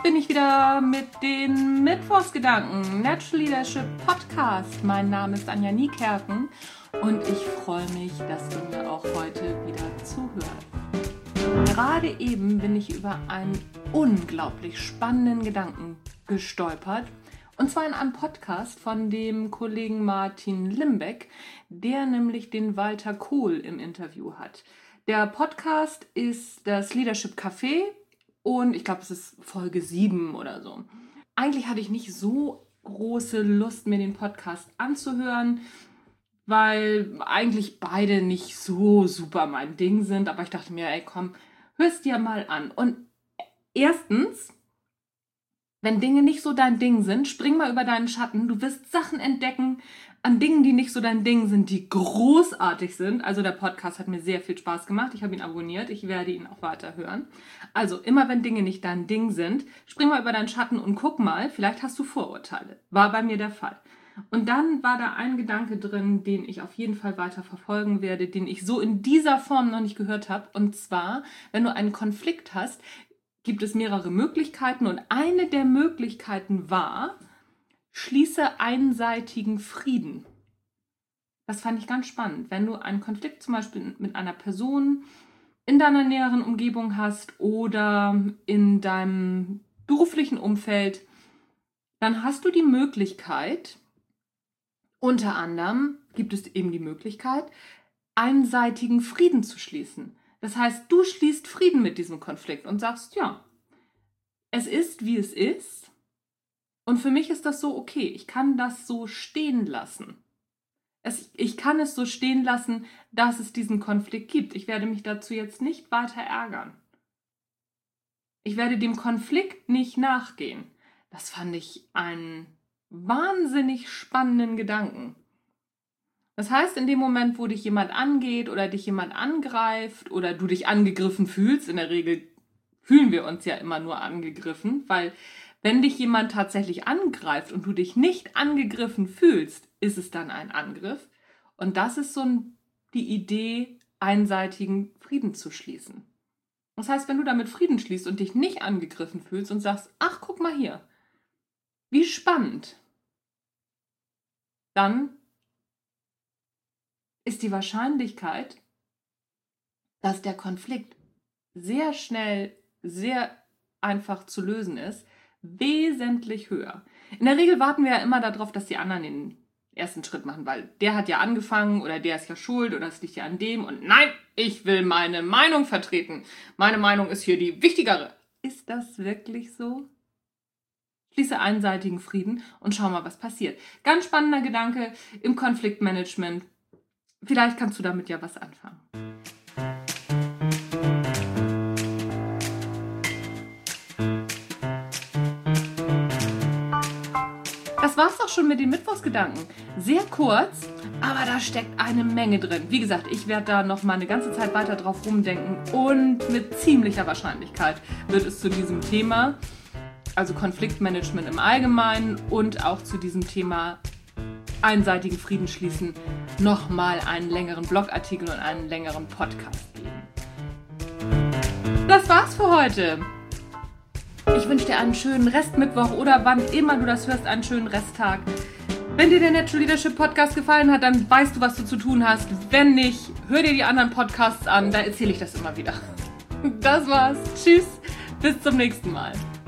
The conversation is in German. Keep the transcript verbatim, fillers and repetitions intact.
bin ich wieder mit den Mittwochsgedanken, Natural Leadership Podcast. Mein Name ist Anja Niekerken und ich freue mich, dass du mir auch heute wieder zuhörst. Gerade eben bin ich über einen unglaublich spannenden Gedanken gestolpert. Und zwar in einem Podcast von dem Kollegen Martin Limbeck, der nämlich den Walter Kohl im Interview hat. Der Podcast ist das Leadership Café und ich glaube, es ist Folge sieben oder so. Eigentlich hatte ich nicht so große Lust, mir den Podcast anzuhören, weil eigentlich beide nicht so super mein Ding sind. Aber ich dachte mir, ey komm, hör's dir mal an. Und erstens, wenn Dinge nicht so dein Ding sind, spring mal über deinen Schatten. Du wirst Sachen entdecken an Dingen, die nicht so dein Ding sind, die großartig sind. Also der Podcast hat mir sehr viel Spaß gemacht. Ich habe ihn abonniert. Ich werde ihn auch weiter hören. Also immer wenn Dinge nicht dein Ding sind, spring mal über deinen Schatten und guck mal, vielleicht hast du Vorurteile. War bei mir der Fall. Und dann war da ein Gedanke drin, den ich auf jeden Fall weiter verfolgen werde, den ich so in dieser Form noch nicht gehört habe. Und zwar, wenn du einen Konflikt hast, gibt es mehrere Möglichkeiten und eine der Möglichkeiten war, schließe einseitigen Frieden. Das fand ich ganz spannend. Wenn du einen Konflikt zum Beispiel mit einer Person in deiner näheren Umgebung hast oder in deinem beruflichen Umfeld, dann hast du die Möglichkeit, unter anderem gibt es eben die Möglichkeit, einseitigen Frieden zu schließen. Das heißt, du schließt Frieden mit diesem Konflikt und sagst, ja, es ist, wie es ist. Und für mich ist das so okay. Ich kann das so stehen lassen. Es, ich kann es so stehen lassen, dass es diesen Konflikt gibt. Ich werde mich dazu jetzt nicht weiter ärgern. Ich werde dem Konflikt nicht nachgehen. Das fand ich einen wahnsinnig spannenden Gedanken. Das heißt, in dem Moment, wo dich jemand angeht oder dich jemand angreift oder du dich angegriffen fühlst, in der Regel fühlen wir uns ja immer nur angegriffen, weil wenn dich jemand tatsächlich angreift und du dich nicht angegriffen fühlst, ist es dann ein Angriff. Und das ist so die Idee, einseitigen Frieden zu schließen. Das heißt, wenn du damit Frieden schließt und dich nicht angegriffen fühlst und sagst, ach, guck mal hier, wie spannend, dann ist die Wahrscheinlichkeit, dass der Konflikt sehr schnell, sehr einfach zu lösen ist, wesentlich höher. In der Regel warten wir ja immer darauf, dass die anderen den ersten Schritt machen, weil der hat ja angefangen oder der ist ja schuld oder es liegt ja an dem und nein, ich will meine Meinung vertreten. Meine Meinung ist hier die wichtigere. Ist das wirklich so? Schließe einseitigen Frieden und schau mal, was passiert. Ganz spannender Gedanke im Konfliktmanagement. Vielleicht kannst du damit ja was anfangen. Das war's auch schon mit den Mittwochsgedanken. Sehr kurz, aber da steckt eine Menge drin. Wie gesagt, ich werde da noch mal eine ganze Zeit weiter drauf rumdenken und mit ziemlicher Wahrscheinlichkeit wird es zu diesem Thema, also Konfliktmanagement im Allgemeinen und auch zu diesem Thema einseitigen Frieden schließen, nochmal einen längeren Blogartikel und einen längeren Podcast geben. Das war's für heute. Ich wünsche dir einen schönen Restmittwoch oder wann immer du das hörst, einen schönen Resttag. Wenn dir der Natural Leadership Podcast gefallen hat, dann weißt du, was du zu tun hast. Wenn nicht, hör dir die anderen Podcasts an, da erzähle ich das immer wieder. Das war's. Tschüss, bis zum nächsten Mal.